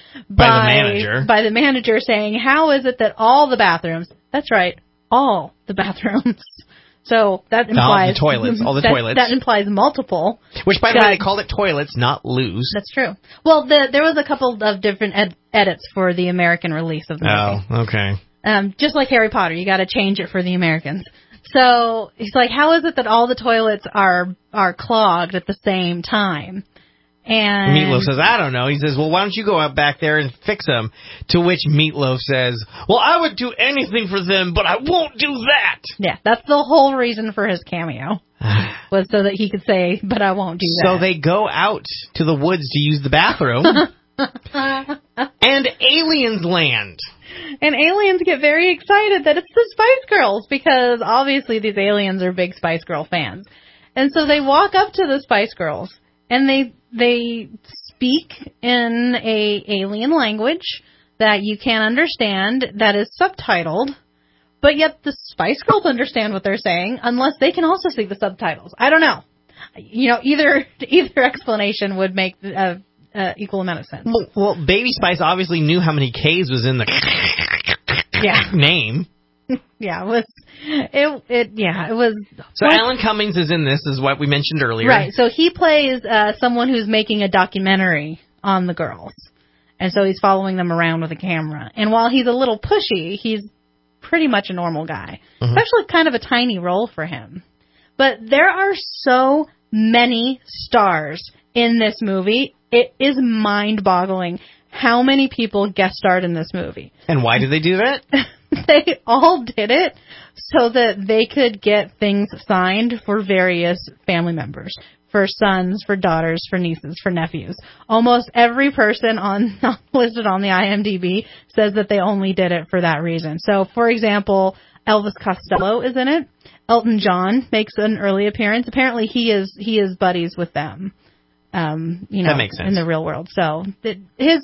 by the manager saying, "How is it that all the bathrooms?" That's right, all the bathrooms. So that implies all the toilets. That implies multiple. Which, by the way, they called it toilets, not loos. That's true. Well, there was a couple of different edits for the American release of the movie. Oh, okay. Just like Harry Potter, you got to change it for the Americans. So he's like, "How is it that all the toilets are clogged at the same time?" And Meatloaf says, "I don't know." He says, "Well, why don't you go out back there and fix them?" To which Meatloaf says, "Well, I would do anything for them, but I won't do that." Yeah, that's the whole reason for his cameo, was so that he could say, "But I won't do that." So they go out to the woods to use the bathroom, and aliens land. And aliens get very excited that it's the Spice Girls, because obviously these aliens are big Spice Girl fans. And so they walk up to the Spice Girls, and they speak in a alien language that you can't understand, that is subtitled, but yet the Spice Girls understand what they're saying, unless they can also see the subtitles. I don't know. Either explanation would make equal amount of sense. Well, Baby Spice obviously knew how many K's was in the name. Yeah, it was. So Alan Cummings is in this, is what we mentioned earlier. Right. So he plays someone who's making a documentary on the girls, and so he's following them around with a camera. And while he's a little pushy, he's pretty much a normal guy. Mm-hmm. It's actually kind of a tiny role for him. But there are so many stars in this movie. It is mind-boggling how many people guest starred in this movie. And why did they do that? They all did it so that they could get things signed for various family members. For sons, for daughters, for nieces, for nephews. Almost every person listed on the IMDb says that they only did it for that reason. So, for example, Elvis Costello is in it. Elton John makes an early appearance. Apparently, he is buddies with them. That makes sense. In the real world. So his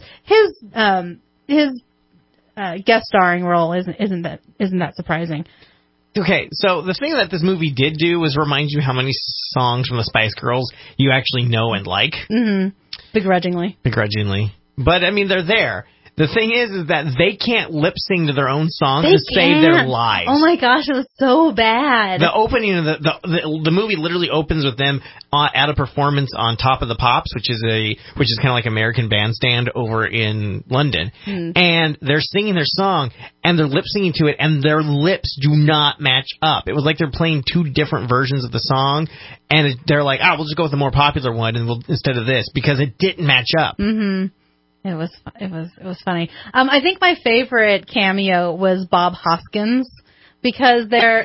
guest starring role isn't that surprising. Okay, so the thing that this movie did do was remind you how many songs from the Spice Girls you actually know and like. Mm-hmm. Begrudgingly. But, I mean, they're there. The thing is that they can't lip sing to their own songs to save their lives. Oh my gosh, it was so bad. The opening of the movie literally opens with them at a performance on Top of the Pops, which is kind of like American Bandstand over in London, and they're singing their song and they're lip singing to it, and their lips do not match up. It was like they're playing two different versions of the song, and they're like, we'll just go with the more popular one instead of this, because it didn't match up. Mm-hmm. It was funny. I think my favorite cameo was Bob Hoskins, because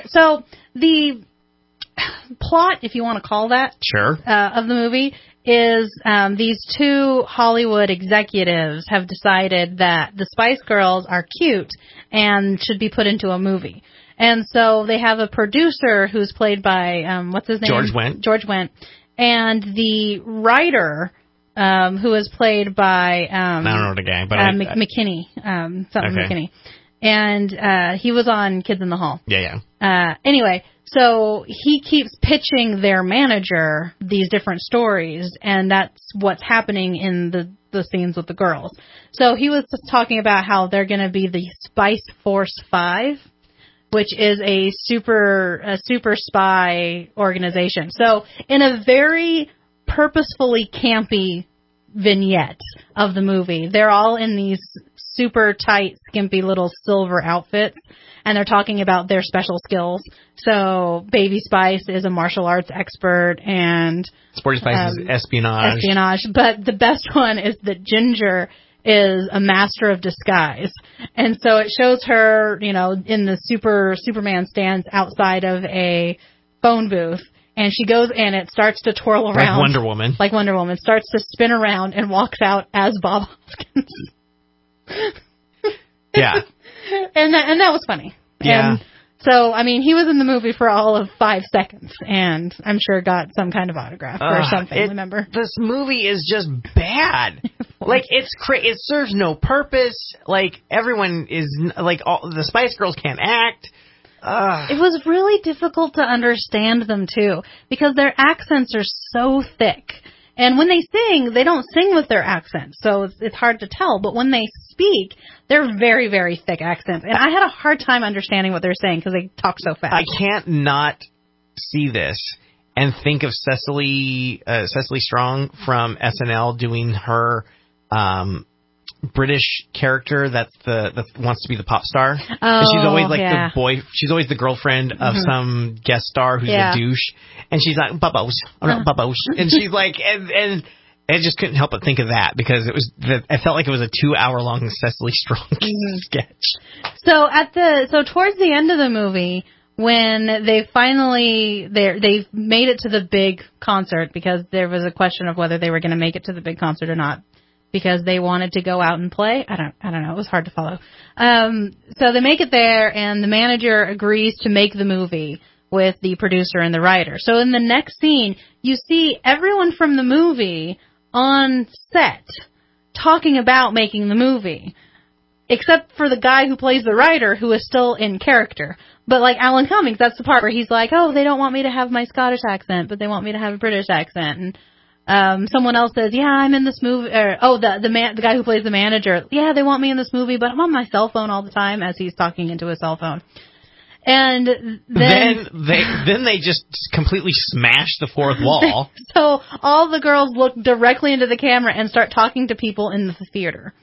the plot, if you want to call that, sure, of the movie is these two Hollywood executives have decided that the Spice Girls are cute and should be put into a movie. And so they have a producer who's played by what's his name? George Wendt. And the writer, who is played by I don't know the guy, but McKinney, McKinney, and he was on Kids in the Hall. Yeah. Anyway, so he keeps pitching their manager these different stories, and that's what's happening in the scenes with the girls. So he was just talking about how they're going to be the Spice Force 5, which is a super spy organization. So in a very purposefully campy vignette of the movie, they're all in these super tight, skimpy little silver outfits, and they're talking about their special skills. So Baby Spice is a martial arts expert, and Sporty Spice is espionage. But the best one is that Ginger is a master of disguise. And so it shows her, you know, in the Superman stands outside of a phone booth. And she goes and it starts to twirl around. Like Wonder Woman. Starts to spin around and walks out as Bob Hoskins. Yeah. And that was funny. Yeah. And so, I mean, he was in the movie for all of 5 seconds, and I'm sure got some kind of autograph or some family member. This movie is just bad. Like, it serves no purpose. Like, everyone is, like, the Spice Girls can't act. It was really difficult to understand them, too, because their accents are so thick. And when they sing, they don't sing with their accents, so it's hard to tell. But when they speak, they're very, very thick accents. And I had a hard time understanding what they're saying because they talk so fast. I can't not see this and think of Cecily Strong from SNL doing her British character that wants to be the pop star. Oh, and she's always like yeah. the boy. She's always the girlfriend of some guest star who's a douche. And she's like, Bubbles. Oh, no, Bubbles. And she's like, and I just couldn't help but think of that because I felt like it was a 2-hour-long Cecily Strong sketch. So towards the end of the movie, when they finally they made it to the big concert, because there was a question of whether they were going to make it to the big concert or not, because they wanted to go out and play. I don't know. It was hard to follow. So they make it there, and the manager agrees to make the movie with the producer and the writer. So in the next scene, you see everyone from the movie on set talking about making the movie, except for the guy who plays the writer, who is still in character. But like Alan Cummings, that's the part where he's like, oh, they don't want me to have my Scottish accent, but they want me to have a British accent. And someone else says, yeah, I'm in this movie. The guy who plays the manager, yeah, they want me in this movie, but I'm on my cell phone all the time, as he's talking into his cell phone. And then they just completely smash the fourth wall. So all the girls look directly into the camera and start talking to people in the theater.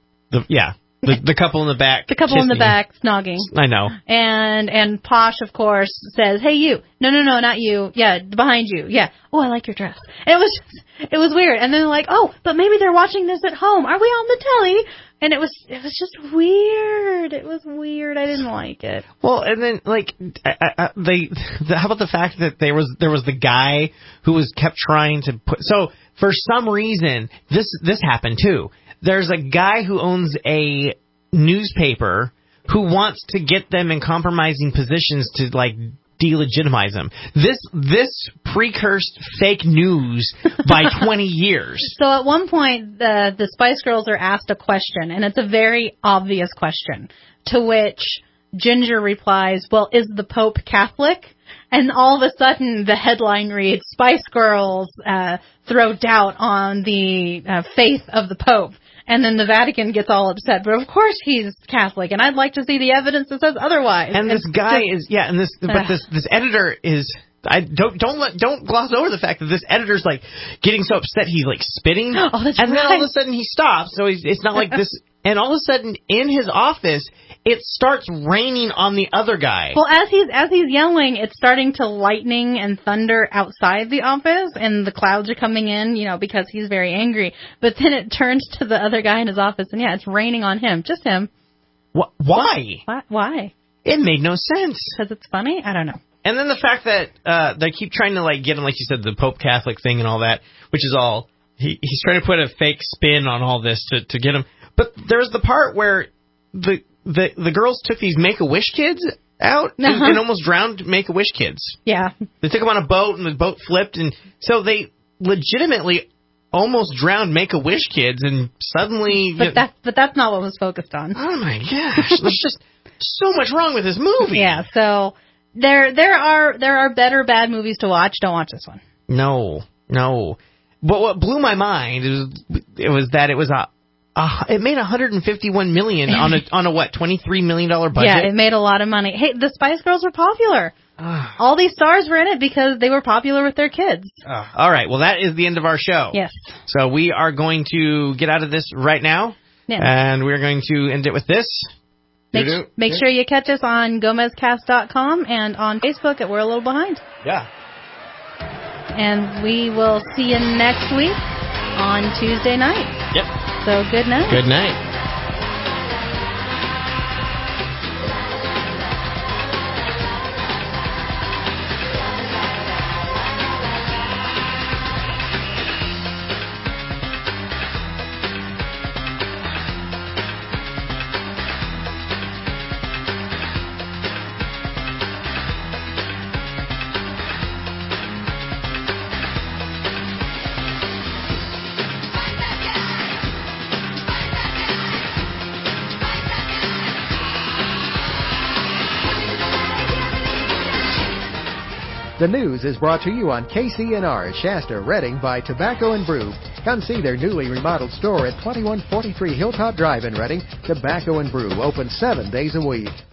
The couple in the back. The couple in the back snogging. I know. And Posh, of course, says, hey, you. No, not you. Yeah, behind you. Yeah. Oh, I like your dress. And it was weird. And then they're like, oh, but maybe they're watching this at home. Are we on the telly? And it was just weird. It was weird. I didn't like it. Well, and then like how about the fact that there was the guy who kept trying to put. So for some reason this happened too. There's a guy who owns a newspaper who wants to get them in compromising positions to like delegitimize them. This precursed fake news by 20 years. So at one point, the Spice Girls are asked a question, and it's a very obvious question, to which Ginger replies, well, is the Pope Catholic? And all of a sudden, the headline reads, Spice Girls throw doubt on the faith of the Pope. And then the Vatican gets all upset. But of course he's Catholic, and I'd like to see the evidence that says otherwise. And this guy this editor is. Don't gloss over the fact that this editor's like getting so upset he's like spitting. Oh, that's and right. then all of a sudden he stops. So it's not like this. And all of a sudden in his office it starts raining on the other guy. Well, as he's yelling, it's starting to lightning and thunder outside the office, and the clouds are coming in, because he's very angry. But then it turns to the other guy in his office, and it's raining on him, just him. Why? Why? It made no sense. Because it's funny? I don't know. And then the fact that they keep trying to like get him, like you said, the Pope Catholic thing and all that, which is all he's trying to put a fake spin on all this to get him. But there's the part where the girls took these Make-A-Wish kids out and almost drowned Make-A-Wish kids. Yeah. They took them on a boat, and the boat flipped, and so they legitimately almost drowned Make-A-Wish kids, and suddenly... But that's not what was focused on. Oh, my gosh. There's just so much wrong with this movie. Yeah, so there are better bad movies to watch. Don't watch this one. No. But what blew my mind was that it was it made $151 million on a what, $23 million budget? Yeah, it made a lot of money. Hey, the Spice Girls were popular. All these stars were in it because they were popular with their kids. All right, well, that is the end of our show. Yes. So we are going to get out of this right now, and we're going to end it with this. Make sure you catch us on GomezCast.com and on Facebook at We're a Little Behind. Yeah. And we will see you next week on Tuesday night. Yep. So good night. Good night. The news is brought to you on KCNR, Shasta, Redding by Tobacco and Brew. Come see their newly remodeled store at 2143 Hilltop Drive in Redding. Tobacco and Brew, open 7 days a week.